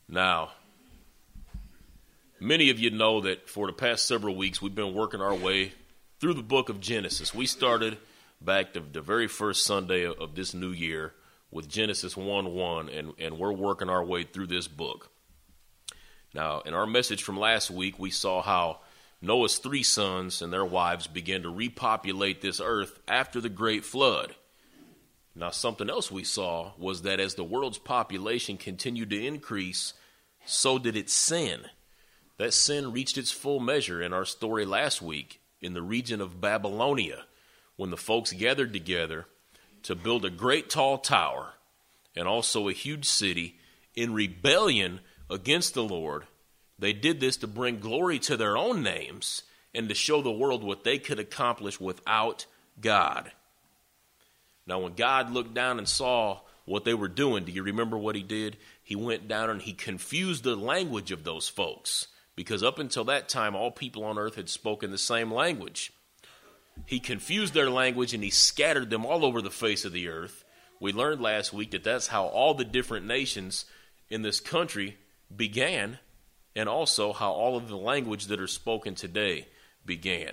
Now, many of you know that for the past several weeks we've been working our way through the book of Genesis. We started back the very first Sunday of this new year with Genesis 1:1, and we're working our way through this book. Now, in our message from last week, we saw how Noah's 3 sons and their wives began to repopulate this earth after the great flood. Now, something else we saw was that as the world's population continued to increase, so did its sin. That sin reached its full measure in our story last week in the region of Babylonia, when the folks gathered together to build a great tall tower and also a huge city in rebellion against the Lord. They did this to bring glory to their own names and to show the world what they could accomplish without God. Now, when God looked down and saw what they were doing, do you remember what he did? He went down and he confused the language of those folks, because up until that time, all people on earth had spoken the same language. He confused their language and he scattered them all over the face of the earth. We learned last week that that's how all the different nations in this country began, and also how all of the language that are spoken today began.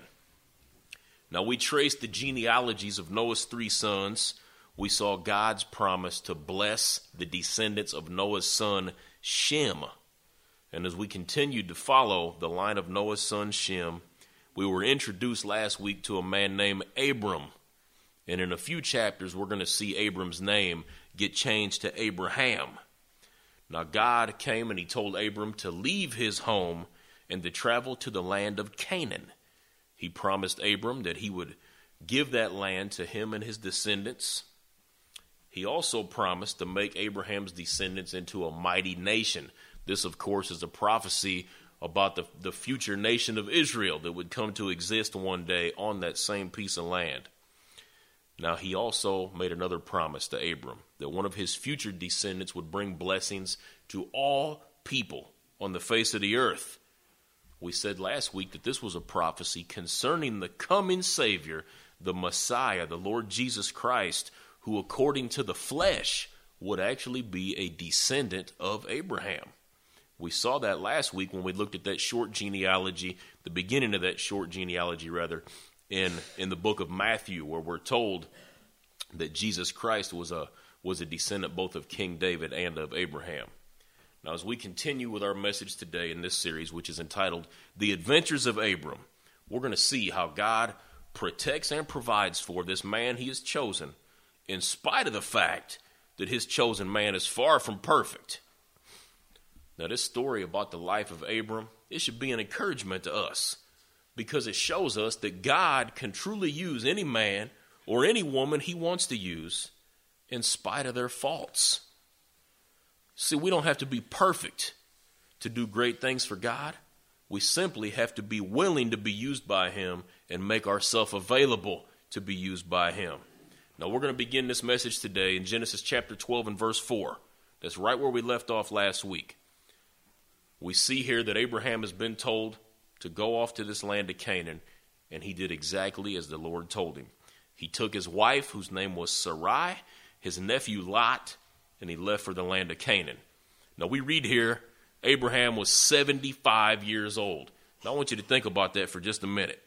Now, we traced the genealogies of Noah's 3 sons. We saw God's promise to bless the descendants of Noah's son Shem. And as we continued to follow the line of Noah's son Shem, we were introduced last week to a man named Abram. And in a few chapters, we're going to see Abram's name get changed to Abraham. Now, God came and he told Abram to leave his home and to travel to the land of Canaan. He promised Abram that he would give that land to him and his descendants. He also promised to make Abraham's descendants into a mighty nation. This, of course, is a prophecy about the future nation of Israel that would come to exist one day on that same piece of land. Now, he also made another promise to Abram, that one of his future descendants would bring blessings to all people on the face of the earth. We said last week that this was a prophecy concerning the coming Savior, the Messiah, the Lord Jesus Christ, who according to the flesh would actually be a descendant of Abraham. We saw that last week when we looked at that short genealogy, the beginning of that short genealogy rather, in the book of Matthew, where we're told that Jesus Christ was a descendant both of King David and of Abraham. Now, as we continue with our message today in this series, which is entitled The Adventures of Abram, we're going to see how God protects and provides for this man he has chosen, in spite of the fact that his chosen man is far from perfect. Now, this story about the life of Abram, it should be an encouragement to us, because it shows us that God can truly use any man or any woman he wants to use in spite of their faults. See, we don't have to be perfect to do great things for God. We simply have to be willing to be used by him and make ourselves available to be used by him. Now, we're going to begin this message today in Genesis chapter 12 and verse 4. That's right where we left off last week. We see here that Abraham has been told to go off to this land of Canaan, and he did exactly as the Lord told him. He took his wife, whose name was Sarai, his nephew Lot, and he left for the land of Canaan. Now, we read here, Abraham was 75 years old. Now, I want you to think about that for just a minute.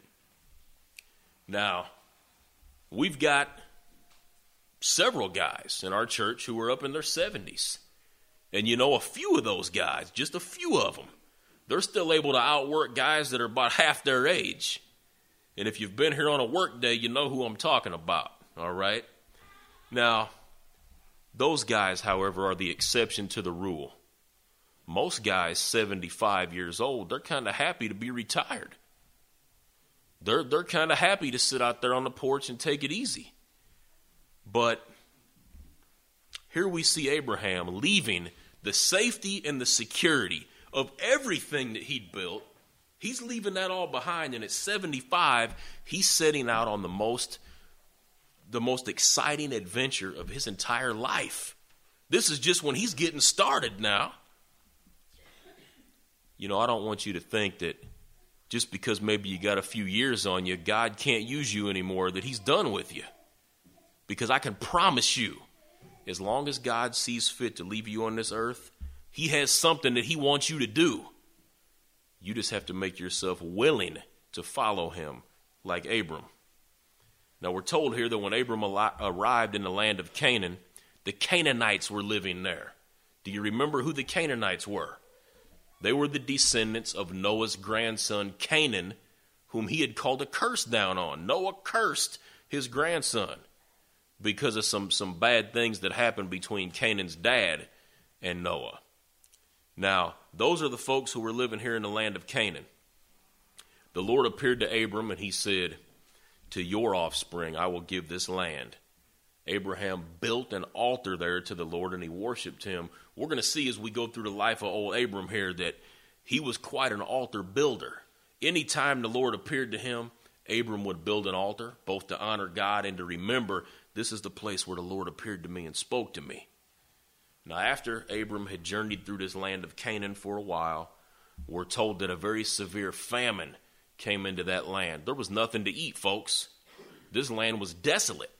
Now, we've got several guys in our church who are up in their 70s. And you know, a few of those guys, just a few of them, they're still able to outwork guys that are about half their age. And if you've been here on a work day, you know who I'm talking about, all right? Now, those guys, however, are the exception to the rule. Most guys 75 years old, they're kind of happy to be retired. They're kind of happy to sit out there on the porch and take it easy. But here we see Abraham leaving the safety and the security of everything that he'd built. He's leaving that all behind, and at 75, he's setting out on the most exciting adventure of his entire life. This is just when he's getting started now. You know, I don't want you to think that just because maybe you got a few years on you, God can't use you anymore, that he's done with you. Because I can promise you, as long as God sees fit to leave you on this earth, He has something that he wants you to do. You just have to make yourself willing to follow him, like Abram. Now, we're told here that when Abram arrived in the land of Canaan, the Canaanites were living there. Do you remember who the Canaanites were? They were the descendants of Noah's grandson, Canaan, whom he had called a curse down on. Noah cursed his grandson because of some bad things that happened between Canaan's dad and Noah. Now, those are the folks who were living here in the land of Canaan. The Lord appeared to Abram and he said, to your offspring I will give this land. Abraham built an altar there to the Lord and he worshiped him. We're going to see as we go through the life of old Abram here that he was quite an altar builder. Anytime the Lord appeared to him, Abram would build an altar, both to honor God and to remember, this is the place where the Lord appeared to me and spoke to me. Now, after Abram had journeyed through this land of Canaan for a while, we're told that a very severe famine came into that land. There was nothing to eat, folks. This land was desolate.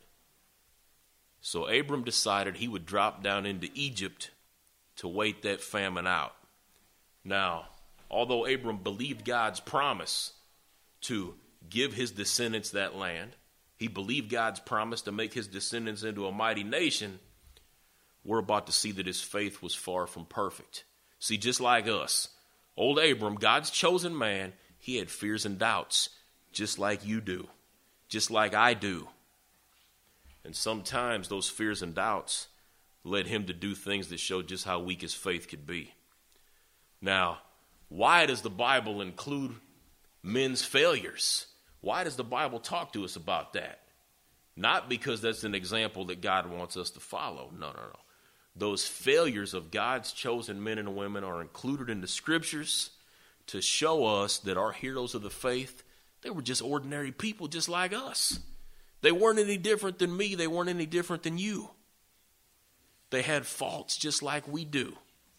So Abram decided he would drop down into Egypt to wait that famine out. Now, although Abram believed God's promise to give his descendants that land, he believed God's promise to make his descendants into a mighty nation, we're about to see that his faith was far from perfect. See, just like us, old Abram, God's chosen man, he had fears and doubts, just like you do, just like I do. And sometimes those fears and doubts led him to do things that showed just how weak his faith could be. Now, why does the Bible include men's failures? Why does the Bible talk to us about that? Not because that's an example that God wants us to follow. No. Those failures of God's chosen men and women are included in the scriptures to show us that our heroes of the faith, they were just ordinary people just like us. They weren't any different than me. They weren't any different than you. They had faults just like we do.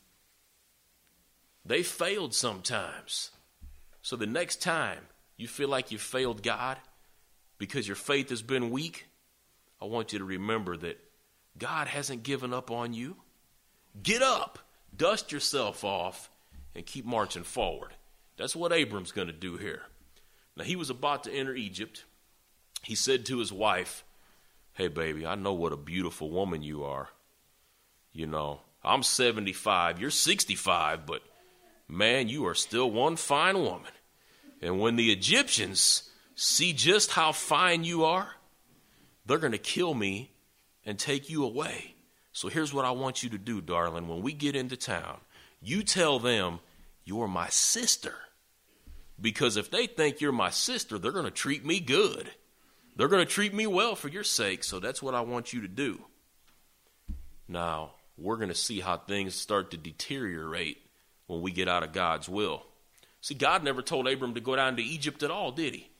They failed sometimes. So the next time you feel like you failed God because your faith has been weak, I want you to remember that God hasn't given up on you. Get up, dust yourself off, and keep marching forward. That's what Abram's going to do here. Now, he was about to enter Egypt. He said to his wife, hey, baby, I know what a beautiful woman you are. You know, I'm 75, you're 65, but man, you are still one fine woman. And when the Egyptians see just how fine you are, they're going to kill me and take you away. So here's what I want you to do, darling. When we get into town, you tell them you're my sister. Because if they think you're my sister, they're going to treat me good. They're going to treat me well for your sake. So that's what I want you to do. Now, we're going to see how things start to deteriorate when we get out of God's will. See, God never told Abram to go down to Egypt at all, did he?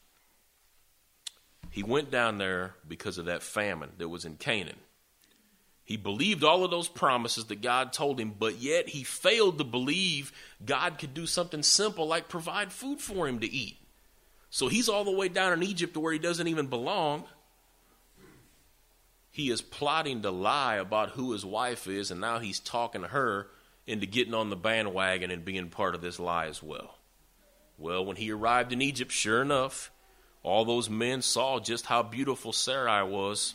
He went down there because of that famine that was in Canaan. He believed all of those promises that God told him, but yet he failed to believe God could do something simple like provide food for him to eat. So he's all the way down in Egypt to where he doesn't even belong. He is plotting to lie about who his wife is, and now he's talking her into getting on the bandwagon and being part of this lie as well. Well, when he arrived in Egypt, sure enough, all those men saw just how beautiful Sarai was.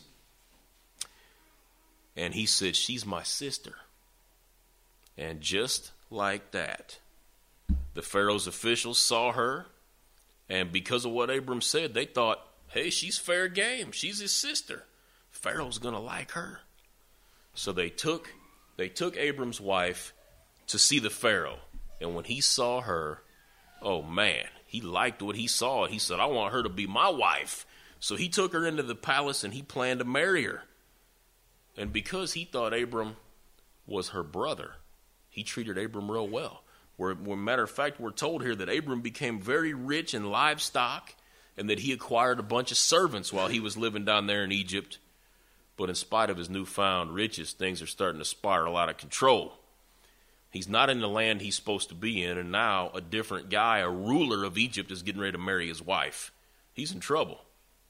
And he said, she's my sister. And just like that, the Pharaoh's officials saw her. And because of what Abram said, they thought, hey, she's fair game. She's his sister. Pharaoh's going to like her. So they took Abram's wife to see the Pharaoh. And when he saw her, oh man, he liked what he saw. He said, I want her to be my wife. So he took her into the palace and he planned to marry her. And because he thought Abram was her brother, he treated Abram real well. Matter of fact, we're told here that Abram became very rich in livestock and that he acquired a bunch of servants while he was living down there in Egypt. But in spite of his newfound riches, things are starting to spiral out of control. He's not in the land he's supposed to be in, and now a different guy, a ruler of Egypt, is getting ready to marry his wife. He's in trouble.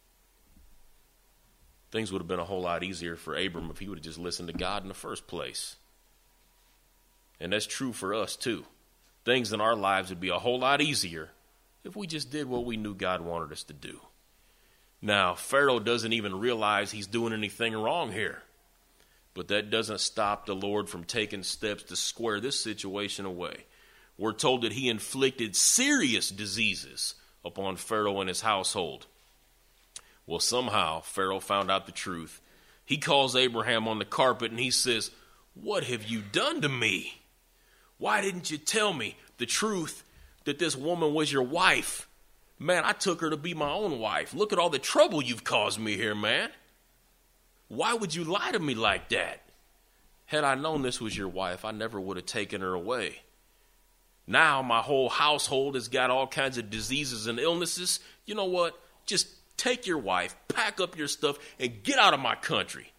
Things would have been a whole lot easier for Abram if he would have just listened to God in the first place. And that's true for us too. Things in our lives would be a whole lot easier if we just did what we knew God wanted us to do. Now, Pharaoh doesn't even realize he's doing anything wrong here. But that doesn't stop the Lord from taking steps to square this situation away. We're told that he inflicted serious diseases upon Pharaoh and his household. Well, somehow Pharaoh found out the truth. He calls Abraham on the carpet and he says, "What have you done to me? Why didn't you tell me the truth that this woman was your wife? Man, I took her to be my own wife. Look at all the trouble you've caused me here, man. Why would you lie to me like that? Had I known this was your wife, I never would have taken her away. Now my whole household has got all kinds of diseases and illnesses. You know what? Just take your wife, pack up your stuff, and get out of my country."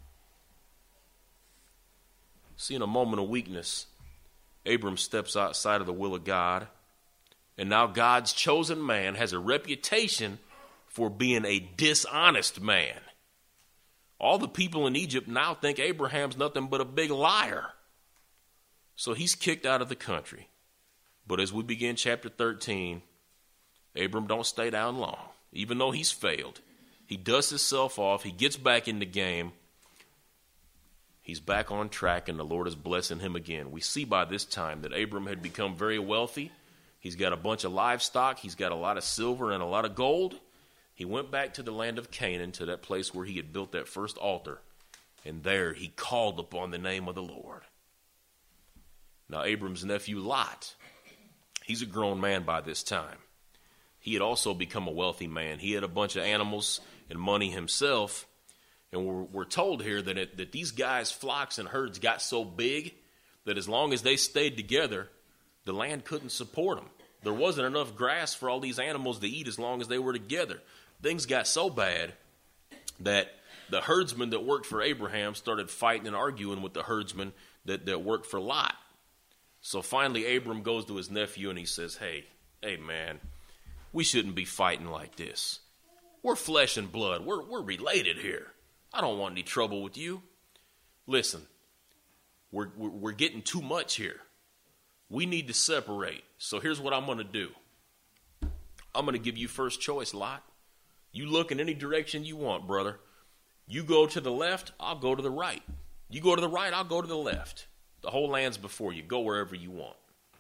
See, in a moment of weakness, Abram steps outside of the will of God, and now God's chosen man has a reputation for being a dishonest man. All the people in Egypt now think Abraham's nothing but a big liar. So he's kicked out of the country. But as we begin chapter 13, Abram don't stay down long. Even though he's failed, he dusts himself off, he gets back in the game, he's back on track, and the Lord is blessing him again. We see by this time that Abram had become very wealthy. He's got a bunch of livestock, he's got a lot of silver and a lot of gold. He went back to the land of Canaan, to that place where he had built that first altar, and there he called upon the name of the Lord. Now Abram's nephew Lot, he's a grown man by this time. He had also become a wealthy man. He had a bunch of animals and money himself. And we're told here that these guys' flocks and herds got so big that as long as they stayed together, the land couldn't support them. There wasn't enough grass for all these animals to eat as long as they were together. Things got so bad that the herdsmen that worked for Abraham started fighting and arguing with the herdsmen that worked for Lot. So finally Abram goes to his nephew and he says, hey man, we shouldn't be fighting like this. We're flesh and blood. We're related here. I don't want any trouble with you. Listen, we're getting too much here. We need to separate. So here's what I'm going to do. I'm going to give you first choice, Lot. You look in any direction you want, brother. You go to the left, I'll go to the right. You go to the right, I'll go to the left. The whole land's before you. Go wherever you want.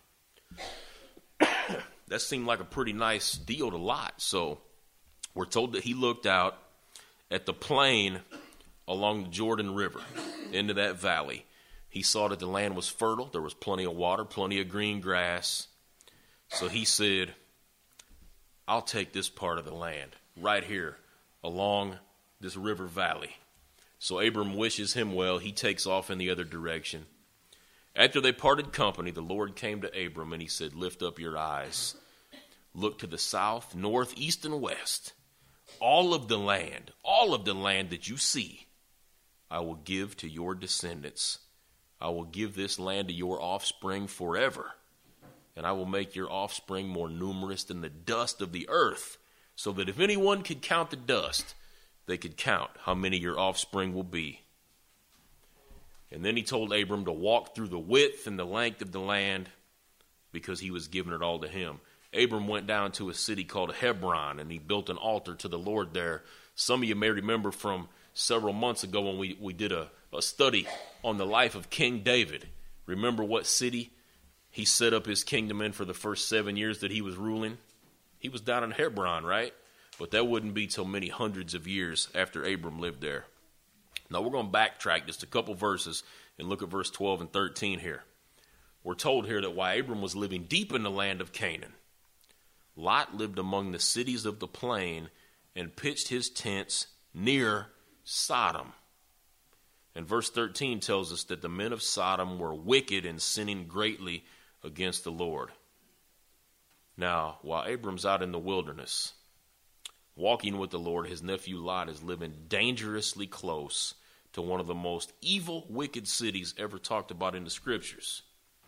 That seemed like a pretty nice deal to Lot. So we're told that he looked out at the plain along the Jordan River into that valley. He saw that the land was fertile. There was plenty of water, plenty of green grass. So he said, I'll take this part of the land right here along this river valley. So Abram wishes him well. He takes off in the other direction. After they parted company, the Lord came to Abram and he said, lift up your eyes. Look to the south, north, east, and west. All of the land that you see, I will give to your descendants. I will give this land to your offspring forever. And I will make your offspring more numerous than the dust of the earth, so that if anyone could count the dust, they could count how many your offspring will be. And then he told Abram to walk through the width and the length of the land, because he was giving it all to him. Abram went down to a city called Hebron, and he built an altar to the Lord there. Some of you may remember from several months ago when we did a study on the life of King David. Remember what city he set up his kingdom in for the first 7 years that he was ruling? He was down in Hebron, right? But that wouldn't be till many hundreds of years after Abram lived there. Now we're going to backtrack just a couple verses and look at verse 12 and 13 here. We're told here that while Abram was living deep in the land of Canaan, Lot lived among the cities of the plain and pitched his tents near Sodom. And verse 13 tells us that the men of Sodom were wicked and sinning greatly against the Lord. Now, while Abram's out in the wilderness, walking with the Lord, his nephew Lot is living dangerously close to one of the most evil, wicked cities ever talked about in the scriptures.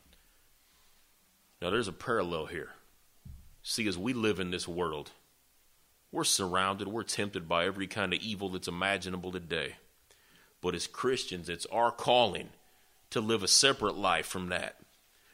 Now, there's a parallel here. See, as we live in this world, we're surrounded, we're tempted by every kind of evil that's imaginable today. But as Christians, it's our calling to live a separate life from that.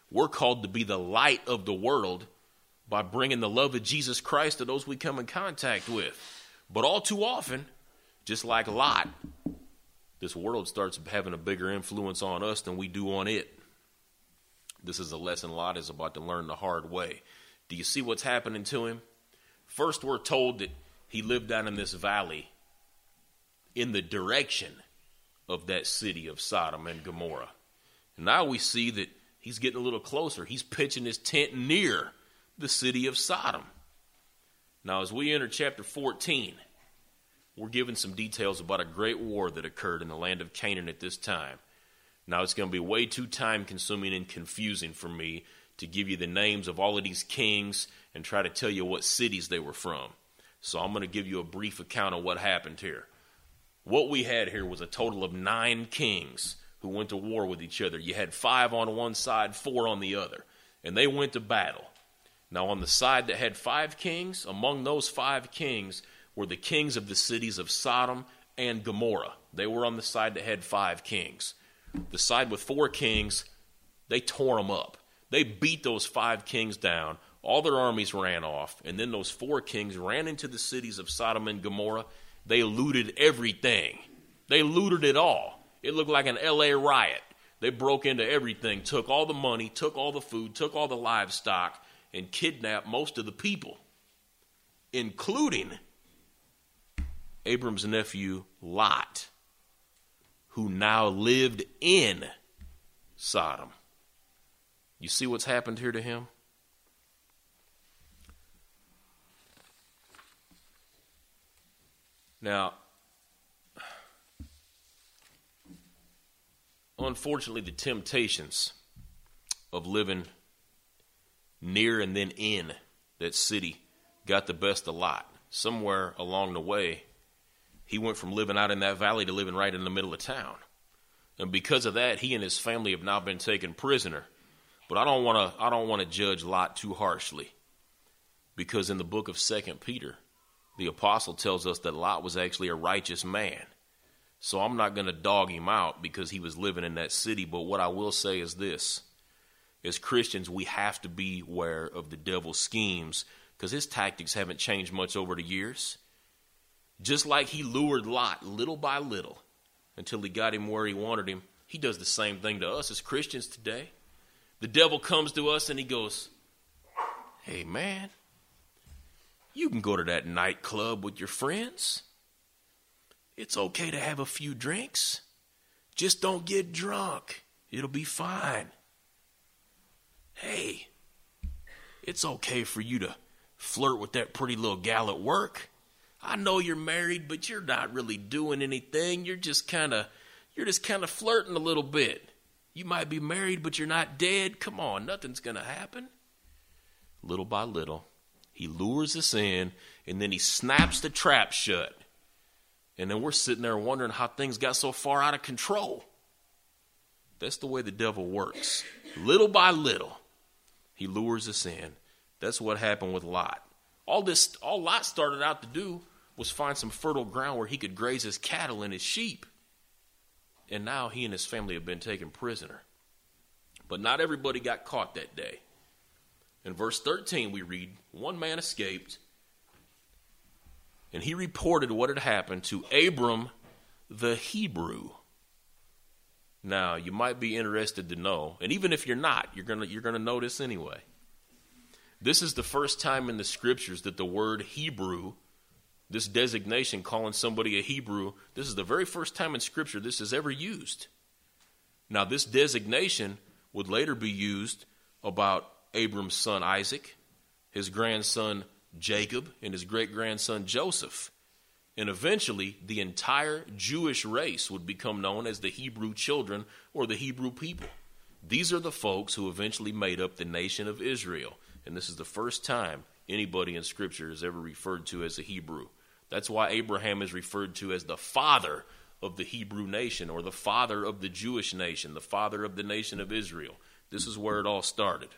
We're called to be the light of the world by bringing the love of Jesus Christ to those we come in contact with. But all too often, just like Lot, this world starts having a bigger influence on us than we do on it. This is a lesson Lot is about to learn the hard way. Do you see what's happening to him? First, we're told that he lived down in this valley in the direction of that city of Sodom and Gomorrah. And now we see that he's getting a little closer. He's pitching his tent near the city of Sodom. Now, as we enter chapter 14, we're given some details about a great war that occurred in the land of Canaan at this time. Now, it's going to be way too time-consuming and confusing for me to give you the names of all of these kings and try to tell you what cities they were from. So I'm going to give you a brief account of what happened here. What we had here was a total of 9 kings who went to war with each other. You had 5 on one side, 4 on the other, and they went to battle. Now, on the side that had 5 kings, among those 5 kings were the kings of the cities of Sodom and Gomorrah. They were on the side that had 5 kings. The side with 4 kings, they tore them up. They beat those 5 kings down. All their armies ran off, and then those 4 kings ran into the cities of Sodom and Gomorrah. They looted everything. They looted it all. It looked like an LA riot. They broke into everything, took all the money, took all the food, took all the livestock, and kidnapped most of the people, including Abram's nephew Lot, who now lived in Sodom. You see what's happened here to him? Now, unfortunately, the temptations of living near and then in that city got the best of Lot. Somewhere along the way, he went from living out in that valley to living right in the middle of town. And because of that, he and his family have now been taken prisoner. But I don't want to judge Lot too harshly, because in the book of 2 Peter, the apostle tells us that Lot was actually a righteous man. So I'm not going to dog him out because he was living in that city. But what I will say is this: as Christians, we have to be aware of the devil's schemes, because his tactics haven't changed much over the years. Just like he lured Lot little by little until he got him where he wanted him, he does the same thing to us as Christians today. The devil comes to us and he goes, "Hey man, you can go to that nightclub with your friends. It's okay to have a few drinks. Just don't get drunk. It'll be fine. Hey, it's okay for you to flirt with that pretty little gal at work. I know you're married, but you're not really doing anything. You're just kind of flirting a little bit. You might be married, but you're not dead. Come on, nothing's going to happen." Little by little, he lures us in, and then he snaps the trap shut. And then we're sitting there wondering how things got so far out of control. That's the way the devil works. Little by little, he lures us in. That's what happened with Lot. All Lot started out to do was find some fertile ground where he could graze his cattle and his sheep. And now he and his family have been taken prisoner. But not everybody got caught that day. In verse 13 we read, one man escaped, and he reported what had happened to Abram the Hebrew. Now, you might be interested to know, and even if you're not, you're gonna know this anyway. This is the first time in the scriptures that the word Hebrew, this designation calling somebody a Hebrew, this is the very first time in scripture this is ever used. Now, this designation would later be used about Abram's son Isaac, his grandson Jacob, and his great-grandson Joseph. And eventually, the entire Jewish race would become known as the Hebrew children or the Hebrew people. These are the folks who eventually made up the nation of Israel. And this is the first time anybody in Scripture is ever referred to as a Hebrew. That's why Abraham is referred to as the father of the Hebrew nation, or the father of the Jewish nation, the father of the nation of Israel. This is where it all started.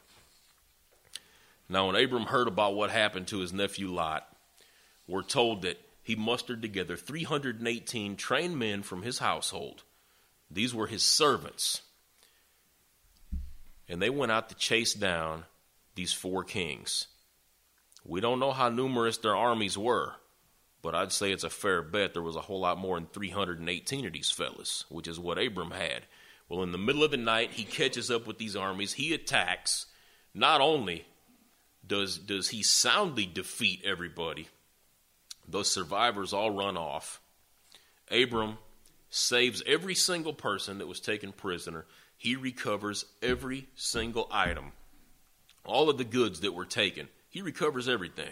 Now, when Abram heard about what happened to his nephew Lot, we're told that he mustered together 318 trained men from his household. These were his servants. and they went out to chase down these 4 kings. We don't know how numerous their armies were, but I'd say it's a fair bet there was a whole lot more than 318 of these fellas, which is what Abram had. Well, in the middle of the night, he catches up with these armies. He attacks. Not only does he soundly defeat everybody, those survivors all run off. Abram saves every single person that was taken prisoner. He recovers every single item. All of the goods that were taken, he recovers everything.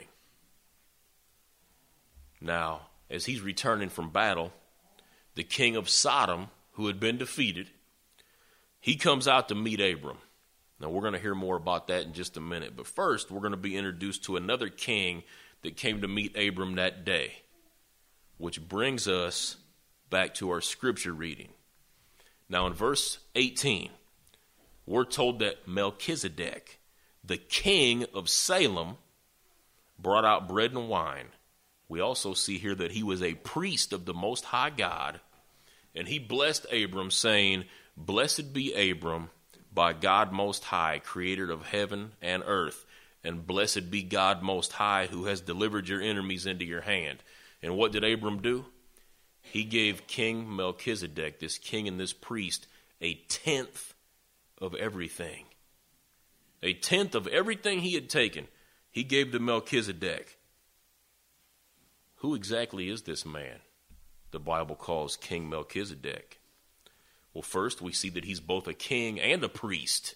Now, as he's returning from battle, the king of Sodom, who had been defeated, he comes out to meet Abram. Now, we're going to hear more about that in just a minute. But first, we're going to be introduced to another king that came to meet Abram that day, which brings us back to our scripture reading. Now, in verse 18, we're told that Melchizedek, the king of Salem, brought out bread and wine. We also see here that he was a priest of the Most High God, and he blessed Abram, saying, "Blessed be Abram by God Most High, creator of heaven and earth, and blessed be God Most High, who has delivered your enemies into your hand." And what did Abram do? He gave King Melchizedek, this king and this priest, a tenth of everything. A tenth of everything he had taken, he gave to Melchizedek. Who exactly is this man the Bible calls King Melchizedek? Well, first we see that he's both a king and a priest.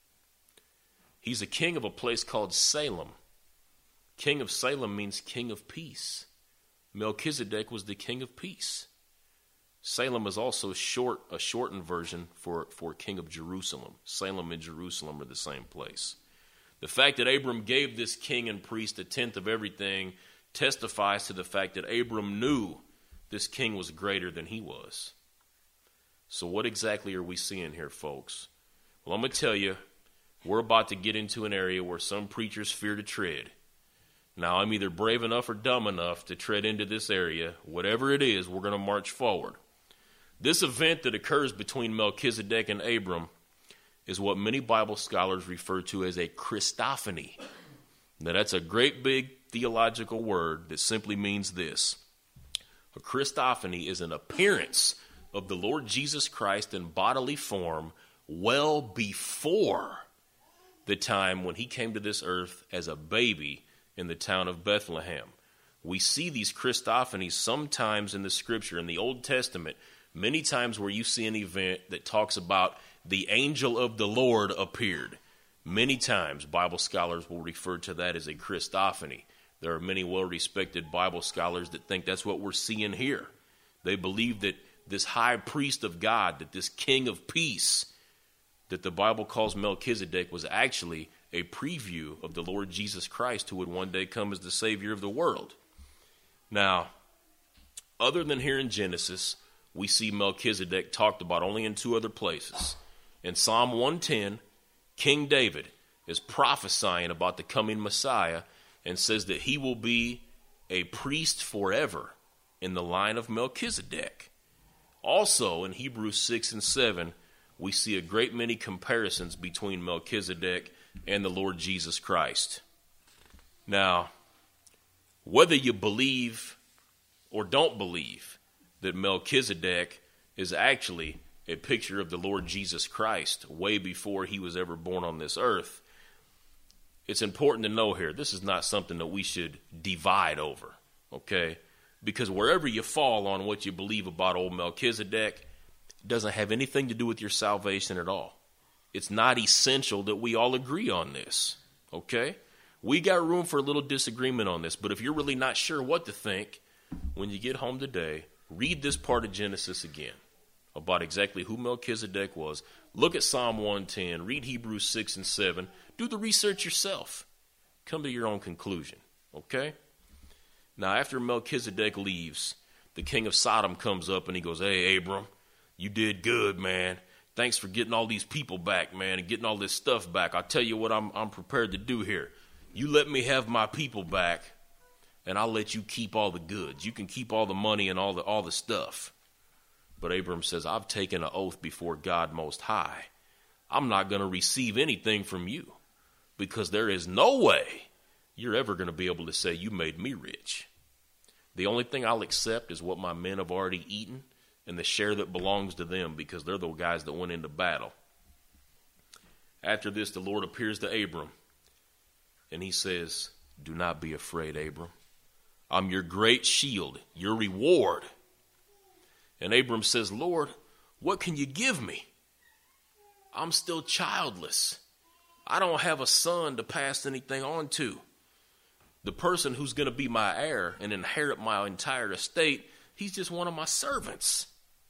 He's a king of a place called Salem. King of Salem means king of peace. Melchizedek was the king of peace. Salem is also a shortened version for king of Jerusalem. Salem and Jerusalem are the same place. The fact that Abram gave this king and priest a tenth of everything testifies to the fact that Abram knew this king was greater than he was. So what exactly are we seeing here, folks? Well, I'm going to tell you, we're about to get into an area where some preachers fear to tread. Now, I'm either brave enough or dumb enough to tread into this area. Whatever it is, we're going to march forward. This event that occurs between Melchizedek and Abram is what many Bible scholars refer to as a Christophany. Now, that's a great big theological word that simply means this. A Christophany is an appearance of the Lord Jesus Christ in bodily form well before the time when he came to this earth as a baby in the town of Bethlehem. We see these Christophanies sometimes in the scripture, in the Old Testament, many times where you see an event that talks about the angel of the Lord appeared. Many times Bible scholars will refer to that as a Christophany. There are many well-respected Bible scholars that think that's what we're seeing here. They believe that this high priest of God, that this king of peace, that the Bible calls Melchizedek, was actually a preview of the Lord Jesus Christ, who would one day come as the Savior of the world. Now, other than here in Genesis, we see Melchizedek talked about only in 2 other places. In Psalm 110, King David is prophesying about the coming Messiah and says that he will be a priest forever in the line of Melchizedek. Also, in Hebrews 6 and 7, we see a great many comparisons between Melchizedek and the Lord Jesus Christ. Now, whether you believe or don't believe that Melchizedek is actually a picture of the Lord Jesus Christ way before he was ever born on this earth, it's important to know here, this is not something that we should divide over, okay? Because wherever you fall on what you believe about old Melchizedek, it doesn't have anything to do with your salvation at all. It's not essential that we all agree on this, okay? We got room for a little disagreement on this, but if you're really not sure what to think, when you get home today, read this part of Genesis again about exactly who Melchizedek was. Look at Psalm 110, read Hebrews 6 and 7, do the research yourself. Come to your own conclusion, okay? Now, after Melchizedek leaves, the king of Sodom comes up and he goes, "Hey, Abram, you did good, man. Thanks for getting all these people back, man, and getting all this stuff back. I'll tell you what I'm prepared to do here. You let me have my people back, and I'll let you keep all the goods. You can keep all the money and all the stuff." But Abram says, "I've taken an oath before God Most High I'm not going to receive anything from you, because there is no way you're ever going to be able to say you made me rich. The only thing I'll accept is what my men have already eaten and the share that belongs to them, because they're the guys that went into battle. After this, the Lord appears to Abram, and he says, do not be afraid, Abram. I'm your great shield, your reward. And Abram says, Lord, what can you give me? I'm still childless. I don't have a son to pass anything on to. The person who's going to be my heir and inherit my entire estate, he's just one of my servants.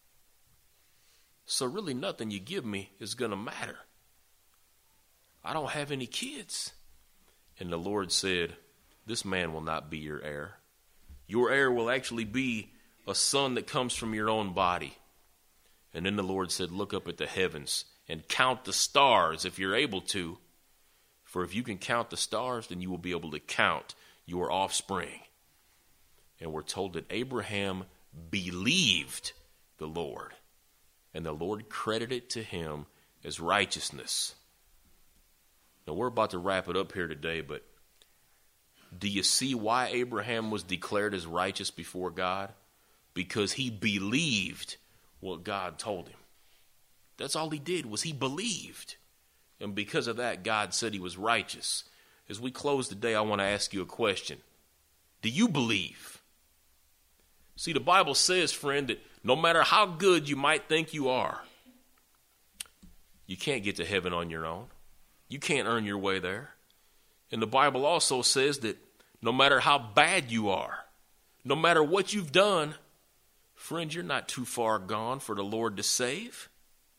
So really nothing you give me is going to matter. I don't have any kids. And the Lord said, this man will not be your heir. Your heir will actually be a son that comes from your own body. And then the Lord said, look up at the heavens and count the stars if you're able to. For if you can count the stars, then you will be able to count your offspring. And we're told that Abraham believed the Lord, and the Lord credited to him as righteousness. Now, we're about to wrap it up here today, but do you see why Abraham was declared as righteous before God? Because he believed what God told him. That's all he did, was he believed. And because of that, God said he was righteous. As we close today, I want to ask you a question. Do you believe? See, the Bible says, friend, that no matter how good you might think you are, you can't get to heaven on your own. You can't earn your way there. And the Bible also says that no matter how bad you are, no matter what you've done, friend, you're not too far gone for the Lord to save.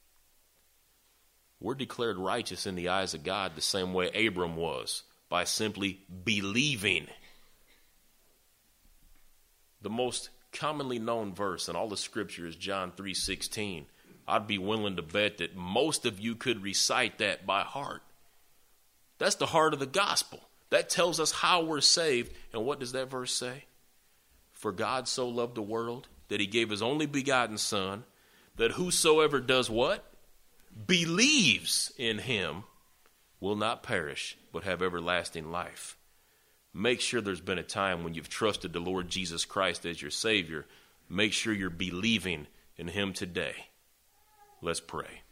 We're declared righteous in the eyes of God the same way Abram was, by simply believing. The most commonly known verse in all the scripture is John 3:16. I'd be willing to bet that most of you could recite that by heart. That's the heart of the gospel. That tells us how we're saved. And what does that verse say? For God so loved the world that he gave his only begotten Son, that whosoever does what? Believes in him will not perish, but have everlasting life. Make sure there's been a time when you've trusted the Lord Jesus Christ as your Savior. Make sure you're believing in him today. Let's pray.